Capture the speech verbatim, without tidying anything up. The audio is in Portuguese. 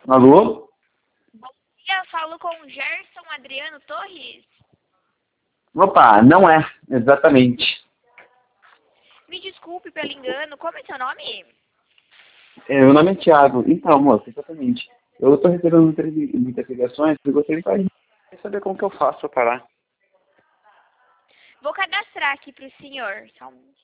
Alô? Bom dia, falo com Gerson Adriano Torres. Opa, não é, exatamente. Me desculpe pelo engano, como é seu nome? É, meu nome é Thiago. Então, moça, exatamente. Eu estou recebendo muitas, muitas ligações e gostaria de saber como que eu faço para parar. Vou cadastrar aqui para o senhor. Só um